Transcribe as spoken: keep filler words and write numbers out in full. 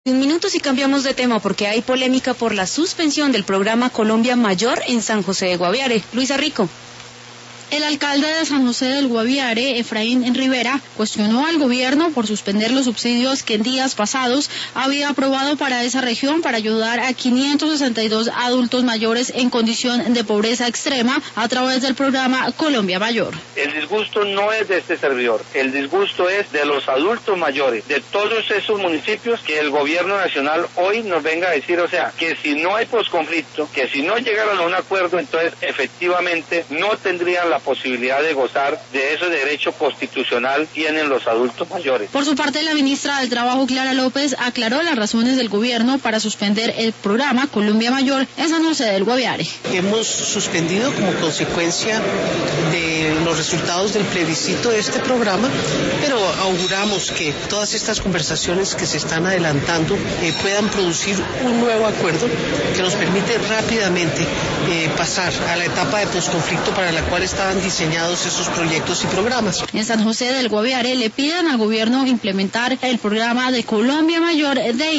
Un minuto y cambiamos de tema porque hay polémica por la suspensión del programa Colombia Mayor en San José de Guaviare. Luisa Rico. El alcalde de San José del Guaviare, Efraín Rivera, cuestionó al gobierno por suspender los subsidios que en días pasados había aprobado para esa región para ayudar a quinientos sesenta y dos adultos mayores en condición de pobreza extrema a través del programa Colombia Mayor. El disgusto no es de este servidor, el disgusto es de los adultos mayores, de todos esos municipios que el gobierno nacional hoy nos venga a decir, o sea, que si no hay posconflicto, que si no llegaron a un acuerdo, entonces efectivamente no tendrían la posibilidad de gozar de ese derecho constitucional tienen los adultos mayores. Por su parte, la ministra del Trabajo, Clara López, aclaró las razones del gobierno para suspender el programa Colombia Mayor en San José del Guaviare. Hemos suspendido como consecuencia de los resultados del plebiscito de este programa, pero auguramos que todas estas conversaciones que se están adelantando eh, puedan producir un nuevo acuerdo que nos permite rápidamente eh, pasar a la etapa de posconflicto para la cual estaban diseñados esos proyectos y programas. En San José del Guaviare le piden al gobierno implementar el programa de Colombia Mayor de